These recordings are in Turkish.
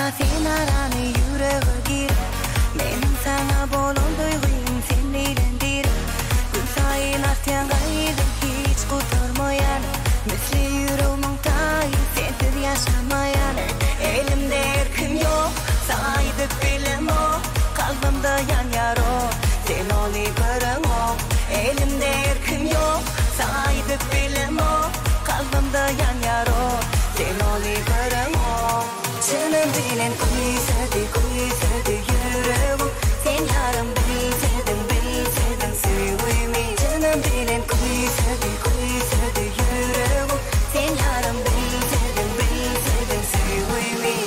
Açmayda sen aranı yüreğe gir. Benim sana bolon duyguyum sen eğlendir. Gün sayın artan gaydım hiç kurtarmayan. Misli yüreğimin tayı sensiz yaşamayan. Elimde erkim yok, sana gidip bilim o. Kalbimde yan yaro, sen onu görün o. Elimde erkim yok, sana gidip bilim o. Kalbimde yan yaro, sen onu görün o. Canım bilen kuysadı yüreğim. Sen yarım bilsedin sevimi. Canım bilen kuysadı yüreğim. Sen yarım bilsedin sevimi.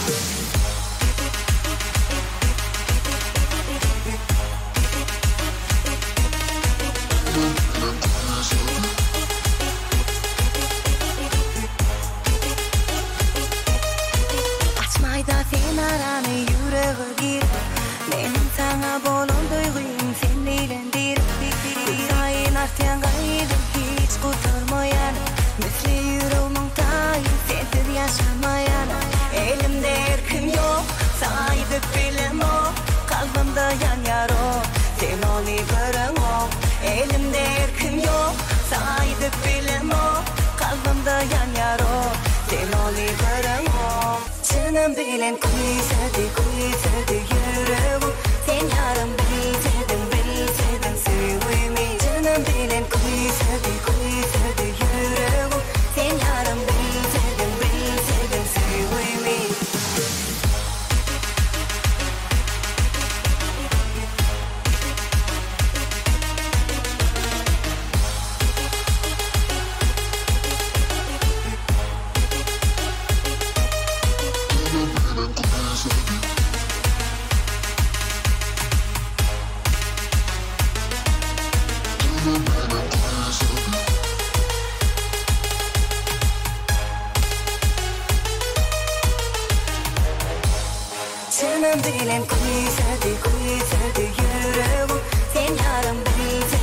Açmayda sen aranı yüreğe gir. Benim sana bolon duyguyum sen eğlendir. Sayın artan gaydım hiç kurtarmayan. Misli yüreğimin tayı sensiz yaşamayan. Elimde erkim yok, sana gidip bilim o. Kalbimde yan yaro, sen onu görün o. Elimde erkim yok, sana gidip bilim o. Kalbimde yan yaro, sen onu görün o. Canım bilen kuysadı yüreğim. Sen yarım bilsedin sevimi. Canım bilen kuysadı yüreğim. Sen yarım bilsedin sevimi. Canım bilen kuysadı yüreğim. Sen yarım bilsedin